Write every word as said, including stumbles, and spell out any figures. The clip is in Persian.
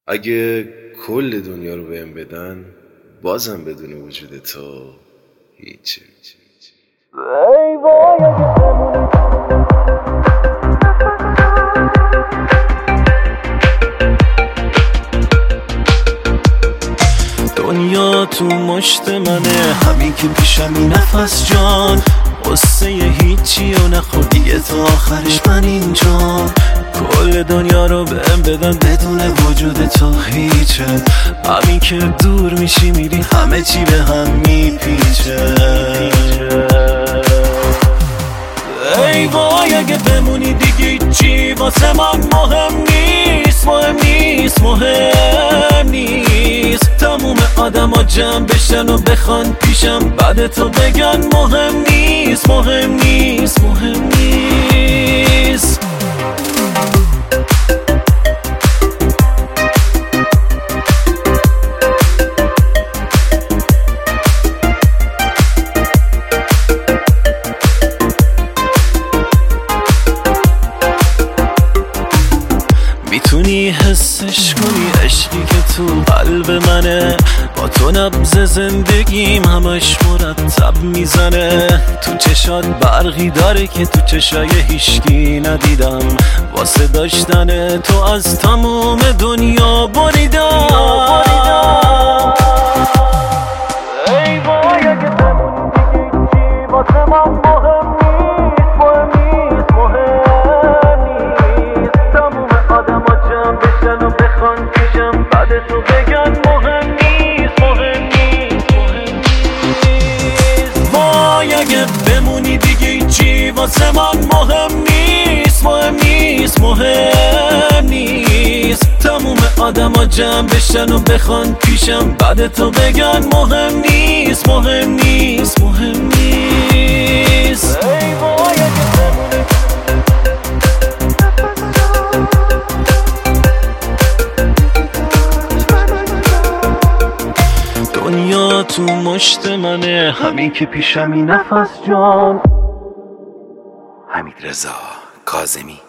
اگه کل دنیا رو بهم بدن بازم بدون وجود تو هیچی. ای وای اگه بمونی دنیا تو مشت منه، همین که پیشمی نفس جان، قصه هیچی و نخوردیه تا آخرش من اینجا. کل دنیا رو بهم بدن بدون وجود تو هیچه، همین که دور میشی میری همه چی به هم میپیچه. ای وای اگه بمونی دیگه چی واسه من مهم نیست، مهم نیست، مهم نیست. تموم آدم ها جمع بشن و بخوان پیشم بعد تو بگن مهم نیست، مهم نیست، مهم نیست. میتونی حسش کنی عشقی که تو قلب منه، با تو نبض زندگیم همش مرتب میزنه. تو چشات برقی داره که تو چشای هیشکی ندیدم، واسه داشتن تو از تموم دنیا بریدم. ای وای اگه بمونی دیگه چی واسه من مهم نیست، مهم نیست، مهم نیست. تموم آدم ها جمع بشن و بخوان پیشم بعد تو بگن مهم نیست، مهم نیست، مهم نیست. وای اگه بمونی دیگه چی واسه من مهم نیست، مهم نیست، مهم نیست. تموم آدم ها جمع بشن و بخوان پیشم بعد تو بگن مهم نیست، مهم نیست، مهم نیست. ای وای اگه بمونی دنیا تو مشت منه، همین که پیشمی نفس جان. حمیدرضا کاظمی.